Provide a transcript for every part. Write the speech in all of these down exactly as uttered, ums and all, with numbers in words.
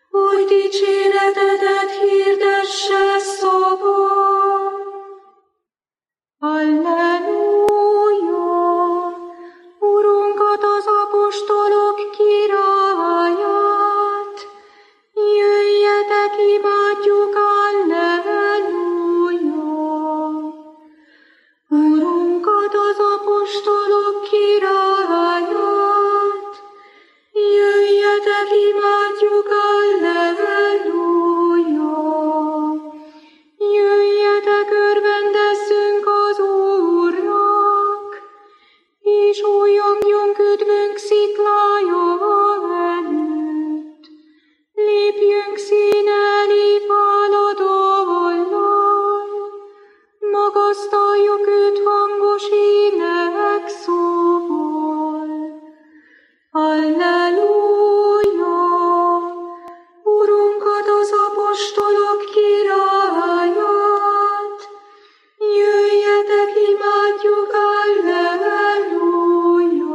hogy dicséretedet hirdesse szavam. Halleluja! Urunkat, az apostolok királyát, jöjjetek, imádjuk, halleluja! Urunkat, az apostolok királyát, jöjjetek, imádjuk, halleluja! Jöjjetek, örvendezzünk az Úrnak, és újjongjunk üdvünk sziklája előtt. Lépjünk színe elé váladallal, magasztaljuk őt hangos ének szóval. Halleluja! Urunkat, az apostolok királyát, jöjjetek, imádjuk, halleluja!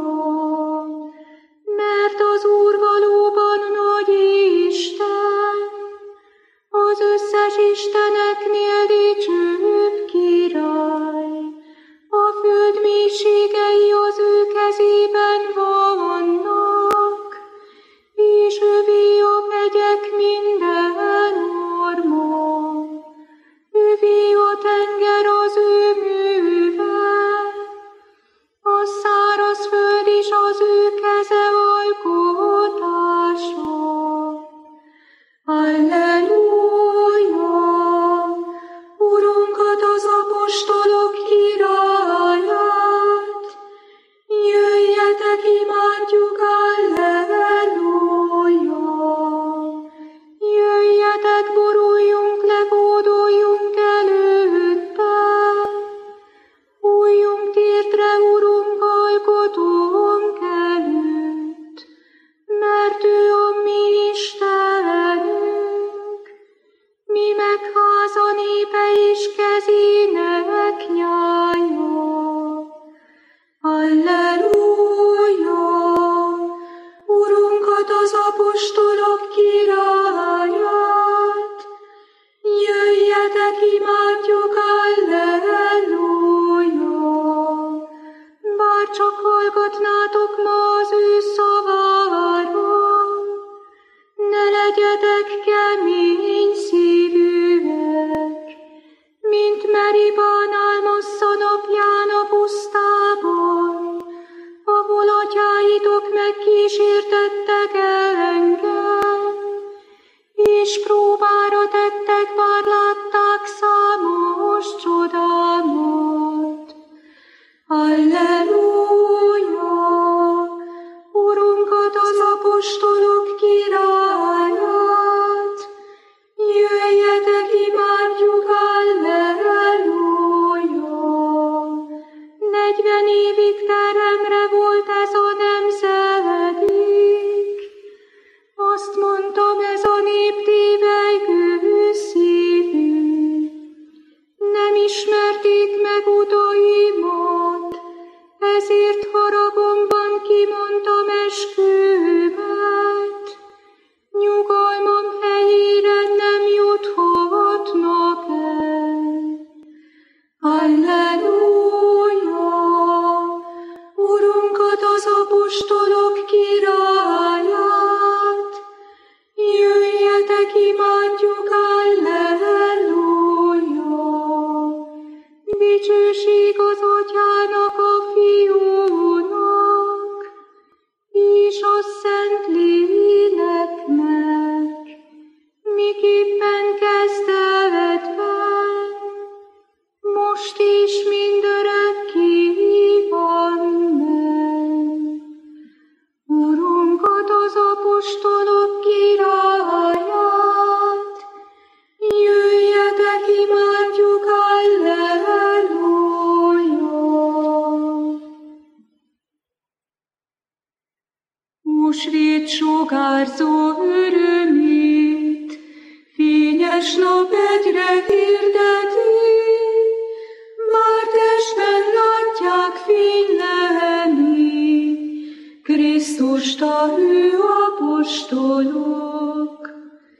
Mert az Úr valóban nagy Isten, az összes isteneknél dicsőbb király. A föld mélységei az ő kezében vannak, és övé a hegyek minden orma. Övé a tenger az ő műve, a száraz föld is az ő keze alkotása. Halleluja! Urunkat, az apostolok királyát, jöjjetek, imádjuk, halleluja! Jöjjetek, boruljunk le, hódoljunk előtte, újjunk térdre, Urunk, alkotónk előtt, mert ő a mi Istenünk, mi meg háza népe és kezének nyája. Halleluja! Urunkat, az apostolok királyát, jöjjetek, imádjuk, halleluja! Bár csak hallgatnátok ma az ő szavára, ne legyetek kemény szívűek, mint Meribán Almassza napján a pusztában, ahol atyáitok megkísértettek engem, és próbára tettek, bár látták számos csodámat. Halleluja! Urunkat, az apostolok királyát, jöjjetek, imádjuk, halleluja! Negyven évig teremre volt ez a nemzedék, azt mondtam, ez a nép tévelygő szívű. Nem ismerték meg utaimat, ezért haragomban kimondtam eskümet. Nyugalmam helyére nem juthatnak el. Halleluja! Urunkat, az apostolok királyát, jöjjetek, imádjuk, halleluja! Dicsőség az Atyának, a Fiúnak, és a Szentléleknek, miképpen kezdetben, most is mindörökké amen. Urunkat, az apostolok királyát, jöjjetek, imádjuk, halleluja! Húsvét sugárzó örömét, fényes nap egyre hirdeti, már testben látják fényleni Krisztust a hű apostolok.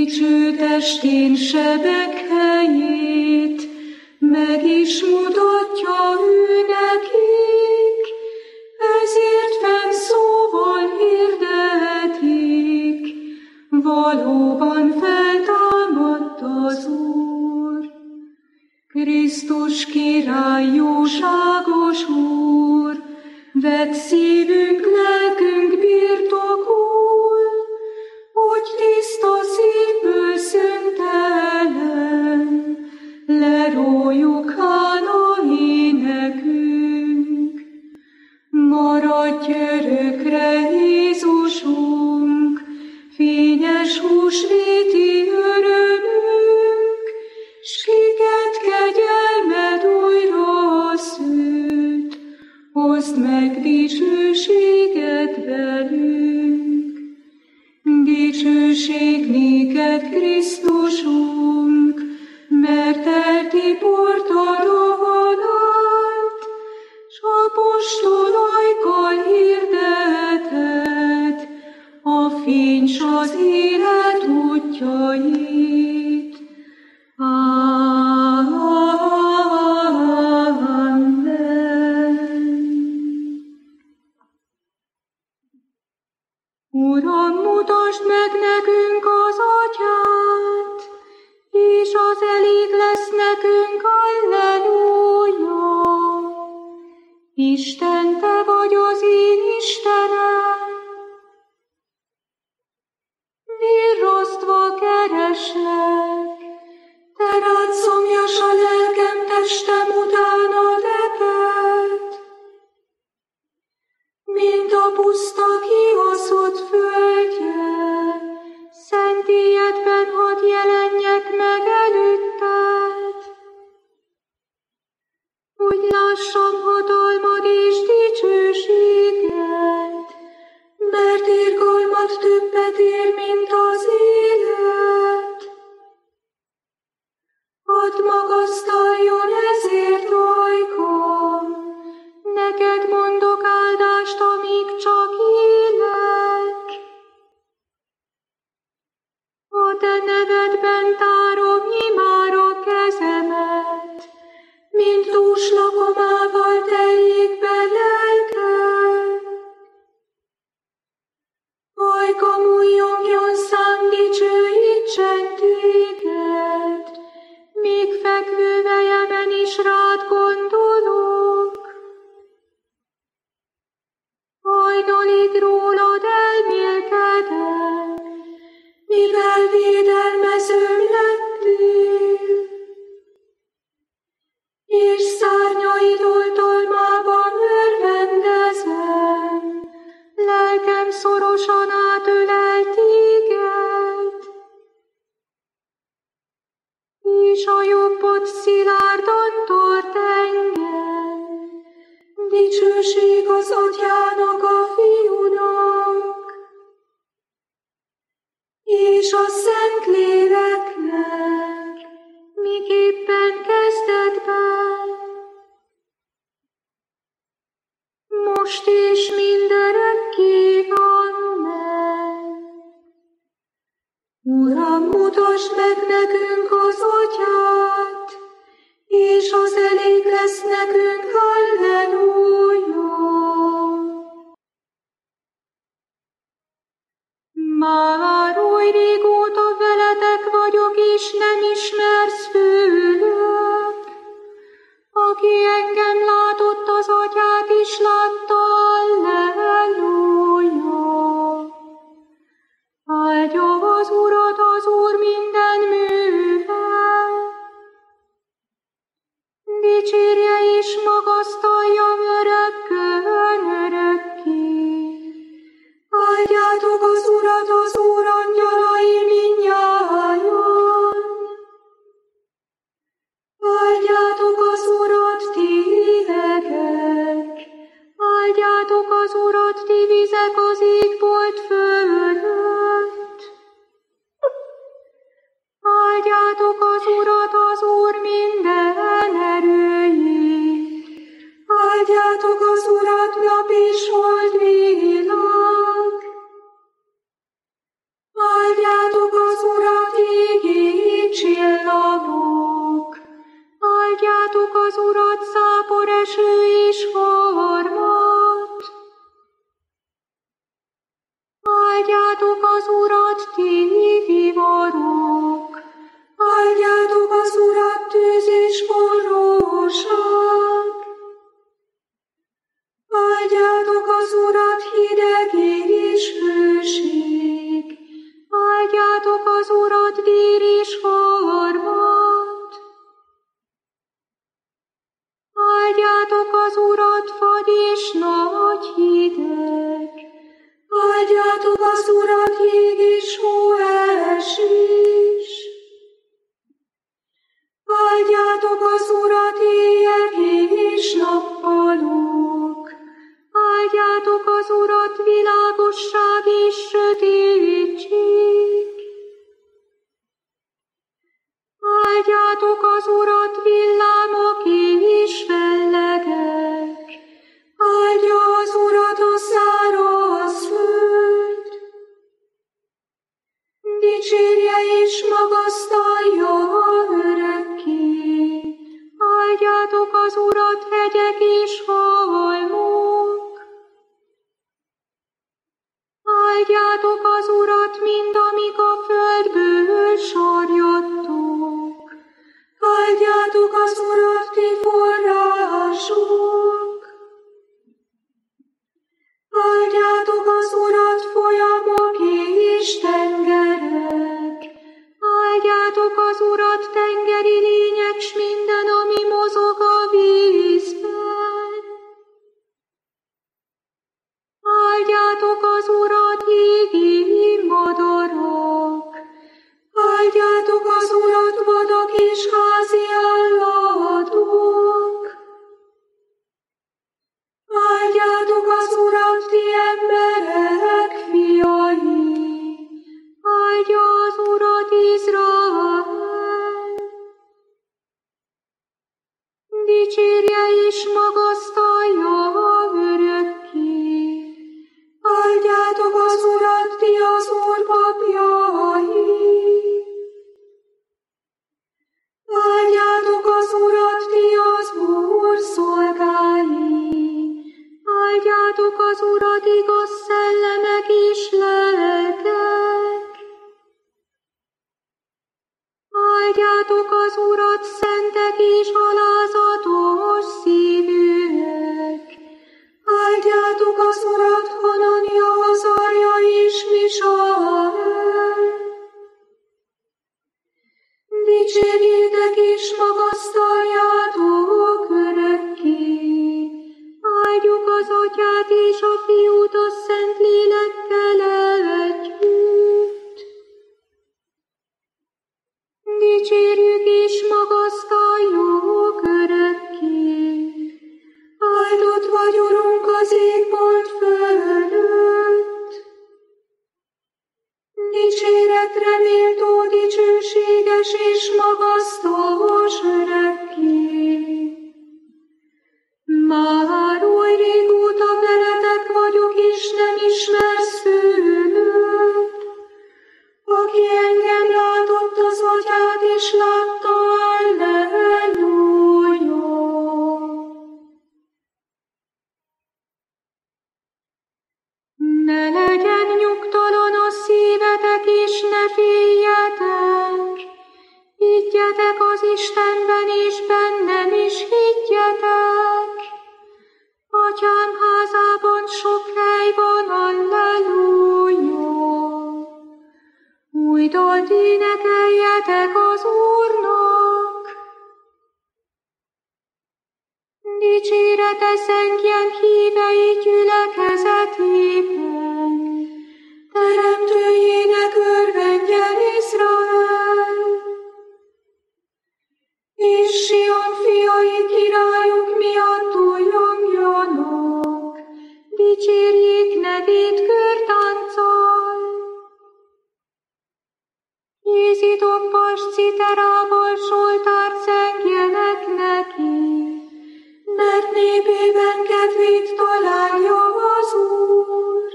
dicső testén sebek helyét, meg is mutatja ő nekik, ezért fenn szóval hirdetik, valóban feltámadt az Úr. Krisztus király, jóságos Úr, vedd szívünk, lelkünk birtokul, hogy tiszta szívből szöntelen leróljuk hála énekünk. Maradj örökre, Jézusunk, fényes húsvéti örömünk, s kiket kegyelmed újra szült, hozd meg dicsőséget velünk. Dicsőség néked, Krisztusunk, mert eltiportad a halált, s apostolaikkal hirdeted a fény s az élet útjait. Uram, mutasd meg nekünk az Atyát, és az elég lesz nekünk, halleluja. Isten, te vagy az én Istenem, virrasztva kereslek, te rád szomjas a lelkem, testem utána reped. Mint a puszta kihaszott földje, szent éjjedben hadd jelenjek meg előtted, hogy lássam hatalmad és dicsőséged, mert irgalmad többet ér, mint az élet. Hadd magasztaljon ezért ajkam, neked mondok áldást, amíg csak élek. A te nevedben tárom imára kezemet, mint dúslakomával teljék be lelkem. Ajkam újjongjon szám, dicsőítsen téged, még fekvő vejemen is rád gondolok. Hajnalig rólad elmélkedek, mivel védelmezőm lettél, és szárnyaid oltalmában örvendezem, lelkem szorosan átölel téged, és a jobbod szilárdan tart engem. Dicsőség az Atyának, a Fiúnak, és a Szentléleknek, miképpen kezdetben, most és mindörökké. Amen. Uram, mutasd meg nekünk az Atyát, és az elég lesz nekünk, halleluja. Már oly régóta veletek vagyok, és nem ismersz főlök. Aki engem látott, az Atyát is látta, halleluja. Áldja az Urat az Úr minden műve, dicsérje és magasztalja örökkön örökké. Áldjátok az Urat, az Úr angyalai mindnyájan. Áldjátok az Urat, ti hidegek, áldjátok az Urat, ti vizek az égbolt fölött. Áldjátok az Urat, az Úr minden erőjét, áldjátok az Urat, nap és holdvillag. Áldjátok az Urat, Áldjátok az Urat, dír és harmat. Áldjátok az Urat, fagy és nagy hideg. Áldjátok az Urat, jég és hóesés. Áldjátok az Urat, éjjel és nappalok. Áldjátok az Urat, világosság és sötétség. Áldjátok az Urat, villámok és fellegek. Áldja az Urat a száraz föld. Dicsérje és magasztalja örökké. Áldjátok az Urat, hegyek és halmok. Áldjátok az Urat, mind amik a földből sarjadtok. Áldjátok az Urat, ti források. Áldjátok az Urat, folyamok és tengerek. Áldjátok az Urat, tengeri lények, s minden, ami mozog a vízben. Áldjátok az Urat, égi madarak. Áldjátok az Urat, vadak és házi állatok. Áldjátok az Urat, ti emberek fiai. Áldja az Urat, Izrael. Dicsérje és magasztalja örökké. Áldjátok az Urat, ti az Úr papjai. Áldjátok az Urat, ti az Úr szolgái. Áldjátok az Urat, igaz szellemek és lelkek. Áldjátok az Urat, szentek és alázatos szívűek. Áldjátok az Urat, Hanania, Azarja és Misael. Dicsérjétek és magasztaljátok örökké. Áldjuk az Atyát és a Fiút a Szent Lélekkel együtt. Dicsérjük és magasztaljuk örökké. Áldott vagy, Urunk, az égbolt fölött. Dicséretre méltó, dicsőséges és magasztalós örökké. Már oly régóta veletek vagyok, és nem ismersz szülőt. Aki engem látott, az Atyát is látta, Alleluja. Ne legyen nyugtalan a szívetek, és ne féljetek. Higgyetek az Istenben, és bennem is higgyetek. Atyám házában sok hely van, Alleluja. Új dalt énekeljetek az Úrnak. Dicsérete szentjen hívei gyülekezetében. Teremtőjének örvendjen Izrael. És Sion fiai királyuk miatt újongjanak. Dicsérjék nevét körtánccal. Kézidobbas citerával soltárt zengjenek neki, mert népében kedvét találja az Úr.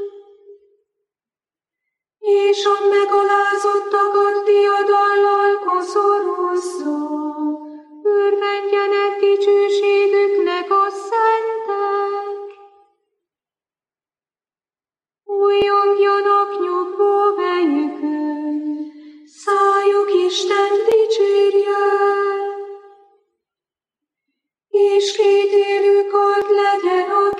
És a megalázottakat diadallal koszorozza, örvendjenek dicsőségüknek a szentek. Újongjanak nyugvó helyükön, szájuk Istent dicsérje. És kétélű kard legyen a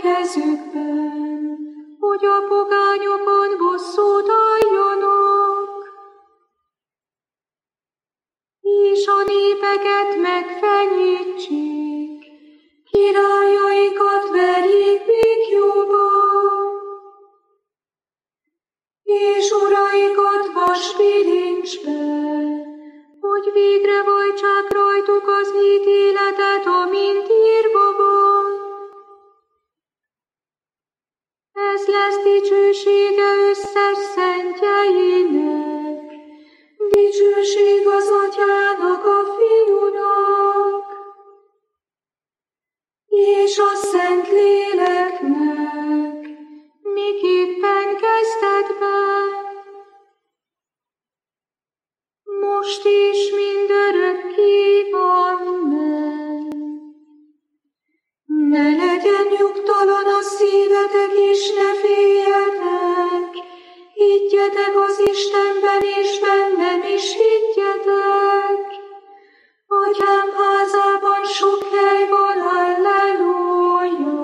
kezükben, hogy a pogányokon bosszút álljanak. a népeket megfenyítsék, királyaikat verjék békjóba, és uraikat vasbilincsbe, hogy végre vajtsák rajtuk az ítéletet, amint írva van. Ez lesz dicsősége összes szentjeinek, dicsőség az Atyának, a Fiúnak, és a Szentléleknek, miképpen kezdetben, most is mindörökké. Amen. Ne legyen nyugtalan a szívetek, és ne féljetek, higgyetek az Istenben, és bennem is higgyetek. Atyám házában sok hely van, halleluja.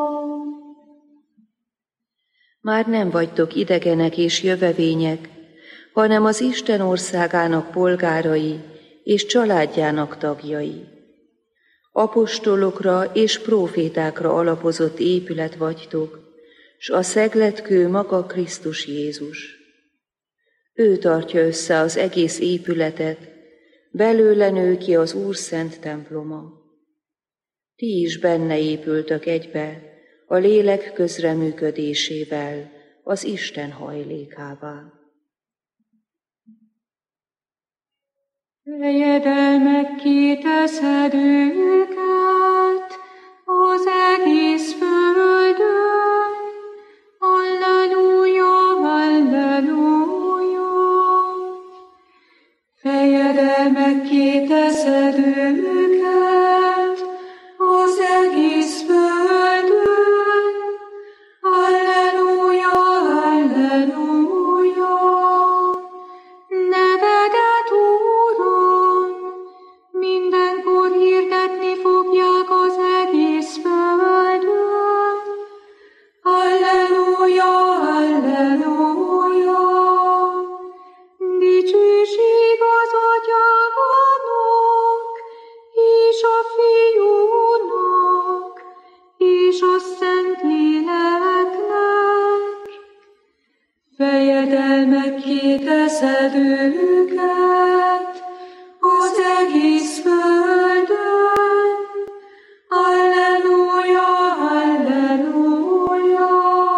Már nem vagytok idegenek és jövevények, hanem az Isten országának polgárai és családjának tagjai. Apostolokra és prófétákra alapozott épület vagytok, s a szegletkő maga Krisztus Jézus. Ő tartja össze az egész épületet, belőle nő ki az Úr szent temploma. Ti is benne épültök egybe, a lélek közreműködésével, az Isten hajlékává. Fejedelmekké teszed őket az egész földön. Halleluja, halleluja. Fejedelmekké teszed őket az egész földön. Halleluja, halleluja. Nevedet, Úrom, mindenkor hirdetni fogják az egész földön. Halleluja, halleluja. Dicsőség az Atyának, és a Fiúnak, és a Szentléleknek. Fejedelmekké teszed őket az egész földön. Halleluja, halleluja.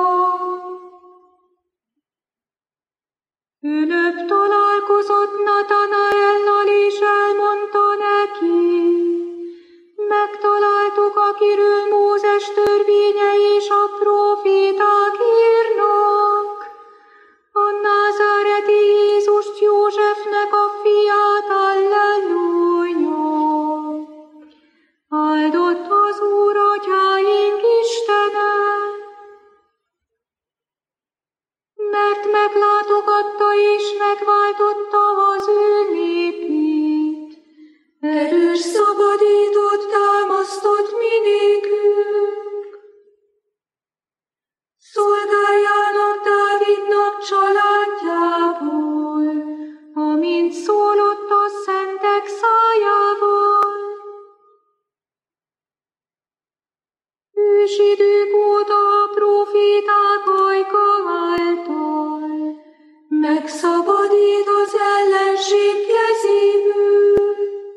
Fülöp találkozott Natanaellal, és elmondta neki: megtaláltuk, akiről Mózes törvénye és a próféták írnak, a názáreti Jézust, Józsefnek a fiát. Halleluja! Áldott az Úr, atyáink Istene, mert meglátogatta és megváltotta az ő népét. Erős szabadítót támasztott minékünk, szolgájának, Dávidnak családjából, amint szólott a szentek szájával. Ősidők óta a próféták ajka által megszabadít az ellenség kezéből,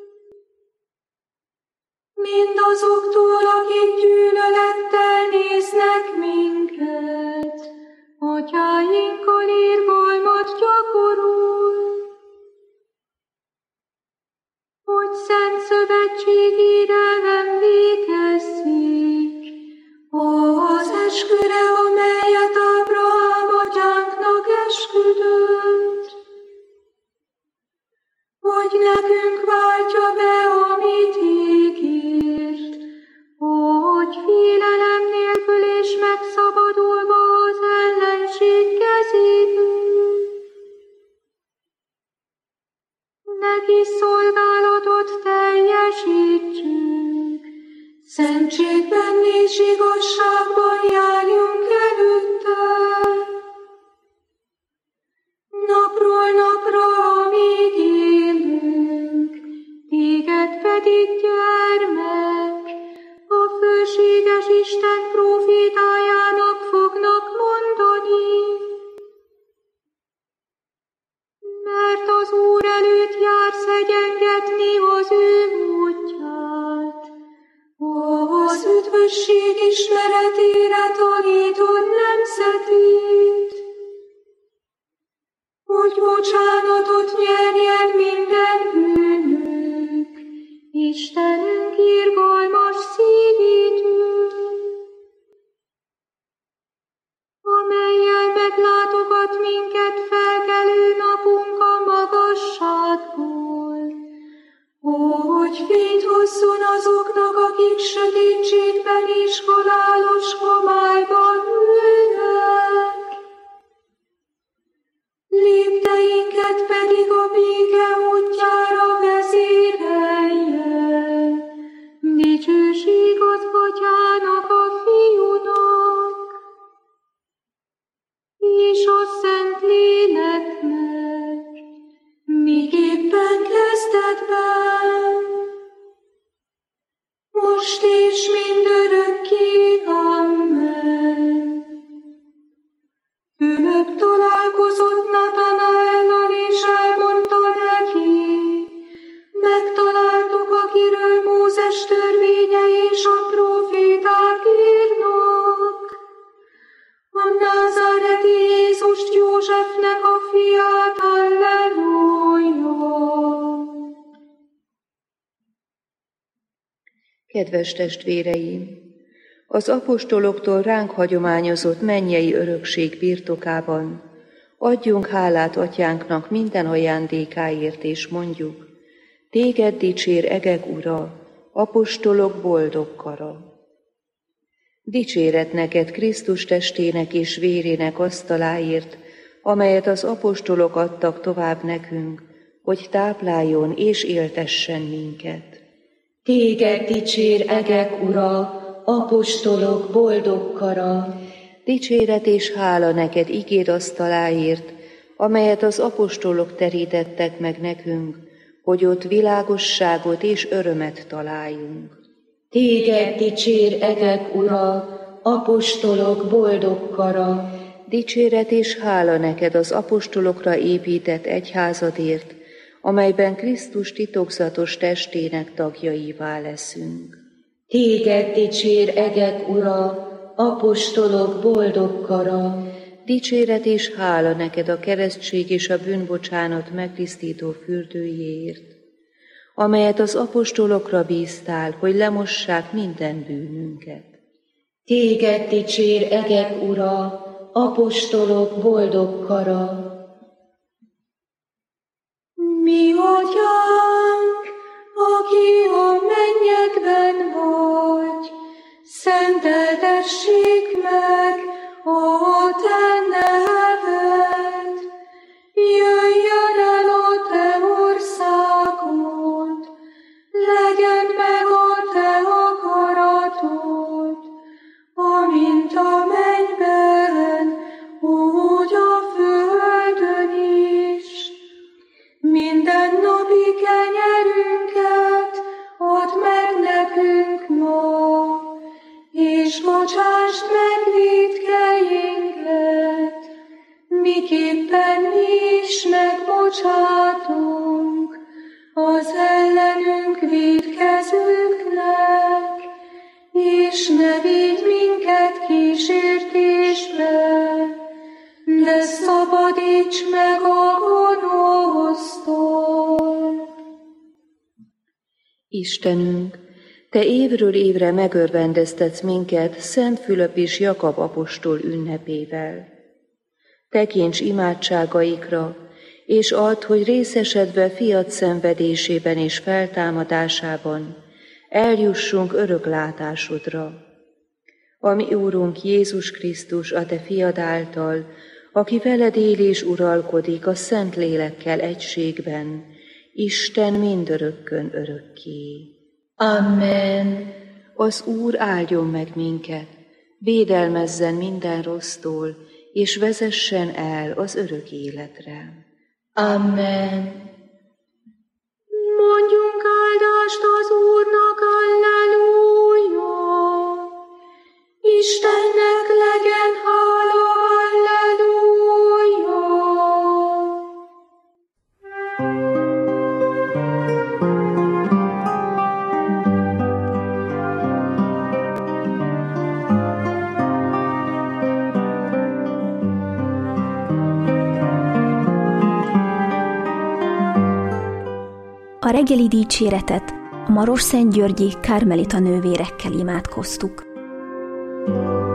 mindazoktól, akik gyűlölettel néznek minket, atyáinkkal irgalmat gyakorol, hogy szent szövetségére emlékezzék az esküre, amelyet Ábrahám atyánknak esküdött, hogy nekünk váltja be, amit ígért, hogy félelem nélkül és megszabadulva az ellenség kezéből neki szolgálatot teljesítsünk, szentségben és igazságban járjunk előtte. Napról napra, amíg élünk, hogy fényt hozzon azoknak, akik sötétségben és halálos homályban ülnek. Lépteinket pedig a béke útjára vezérelje. Dicsőség az Atyának, a Fiúnak, és a Szentléleknek, miképpen kezdetben, most és mindörökké. Amen. Fülöp találkozott Natanaellal, és elmondta neki: megtaláltuk, akiről Mózes törvénye és a próféták írnak, a názáreti Jézust, Józsefnek a fiát. Alleluja! Kedves testvéreim! Az apostoloktól ránk hagyományozott mennyei örökség birtokában adjunk hálát Atyánknak minden ajándékáért, és mondjuk: téged dicsér egek Ura, apostolok boldog kara. Dicséret neked Krisztus testének és vérének asztaláért, amelyet az apostolok adtak tovább nekünk, hogy tápláljon és éltessen minket. Téged dicsér egek Ura, apostolok boldog kara. Dicséret és hála neked igéd asztaláért, amelyet az apostolok terítettek meg nekünk, hogy ott világosságot és örömet találjunk. Téged dicsér egek Ura, apostolok boldog kara. Dicséret és hála neked az apostolokra épített egyházadért, amelyben Krisztus titokzatos testének tagjaivá leszünk. Téged dicsér egek Ura, apostolok boldog kara. Dicséret és hála neked a keresztség és a bűnbocsánat megtisztító fürdőjéért, amelyet az apostolokra bíztál, hogy lemossák minden bűnünket. Téged dicsér egek Ura, apostolok boldog kara. Mi Atyánk, aki a mennyekben vagy, szenteltessék meg a te neved. Jöjjön el a te országod, legyen meg a te akaratod, amint a mennyben, úgy a földön is. Minden napi kenyerünket add meg nekünk ma, és bocsásd meg vétkeinket, miképpen mi is megbocsátunk az ellenünk vétkezőknek, és ne vigy minket kísértésbe, de szabadíts meg a gonosztól. Istenünk, te évről évre megörvendeztetsz minket Szent Fülöp és Jakab apostol ünnepével. Tekints imádságaikra, és add, hogy részesedve fiad szenvedésében és feltámadásában eljussunk örök látásodra. A mi Úrunk Jézus Krisztus, a te fiad által, aki veled él és uralkodik a Szent Lélekkel egységben, Isten mindörökkön örökké. Amen. Az Úr áldjon meg minket, védelmezzen minden rossztól, és vezessen el az örök életre. Amen. Mondjunk áldást az Úrnak, alleluja! Istennek legyen hála, alleluja! A reggeli dicséretet a Marosszentgyörgyi Kármelita nővérekkel imádkoztuk.